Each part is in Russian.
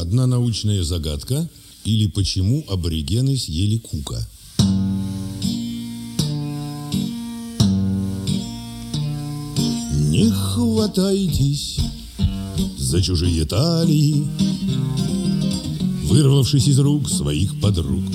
Одна научная загадка или почему аборигены съели Кука? Не хватайтесь за чужие талии, вырвавшись из рук своих подруг.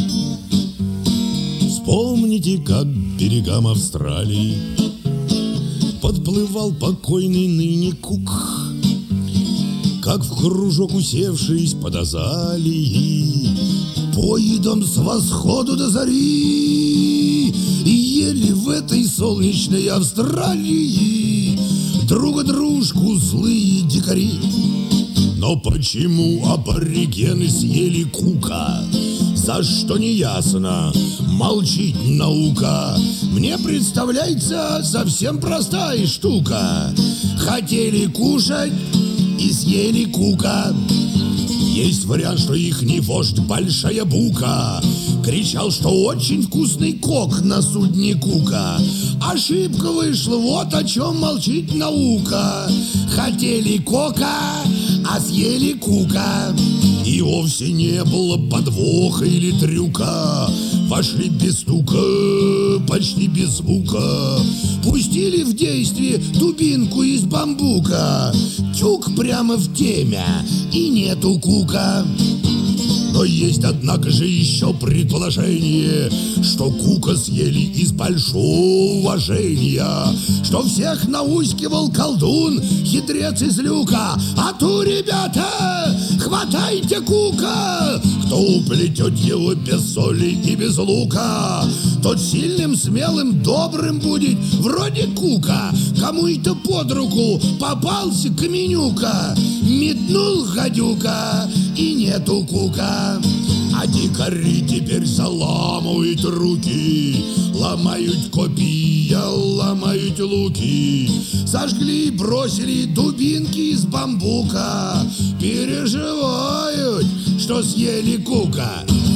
Вспомните, как к берегам Австралии подплывал покойный ныне Кук, как в кружок усевшись под азалией, поедом с восхода до зари, и ели в этой солнечной Австралии друга дружку злые дикари. Но почему аборигены съели Кука? За что не ясно, молчит наука. Мне представляется совсем простая штука. Хотели кушать и съели Кука. Есть вариант, что ихний вождь Большая Бука кричал, что очень вкусный кок на судне Кука. Ошибка вышла, вот о чем молчит наука. Хотели кока, а съели Кука. И вовсе не было подвоха или трюка. Вошли без стука, почти без звука. Пустили в действие дубинку из бамбука. Тюк прямо в темя, и нету Кука. Но есть, однако же, еще предположение, что Кука съели из большого уважения, что всех наускивал колдун, хитрец из люка. А ту, ребята, хватайте Кука! Кто уплетет его без соли и без лука, тот сильным, смелым, добрым будет, вроде Кука. Кому-то под руку попался Каменюка, метнул гадюка, и нету Кука. А дикари теперь заламывают руки, ломают копья, ломают луки, сожгли, бросили дубинки из бамбука, переживают, что съели Кука.